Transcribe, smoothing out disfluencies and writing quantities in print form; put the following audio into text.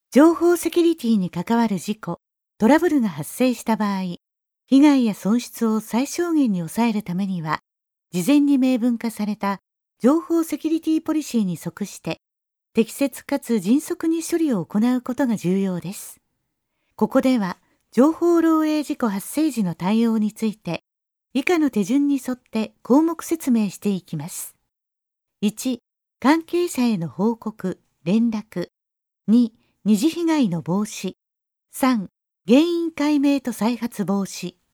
情報セキュリティに関わる事故、トラブルが発生した場合、被害や損失を最小限に抑えるためには、事前に明文化された情報セキュリティポリシーに即して、適切かつ迅速に処理を行うことが重要です。ここでは、情報漏洩事故発生時の対応について、以下の手順に沿って項目説明していきます。1、関係者への報告、連絡。2、二次被害の防止。3、原因解明と再発防止。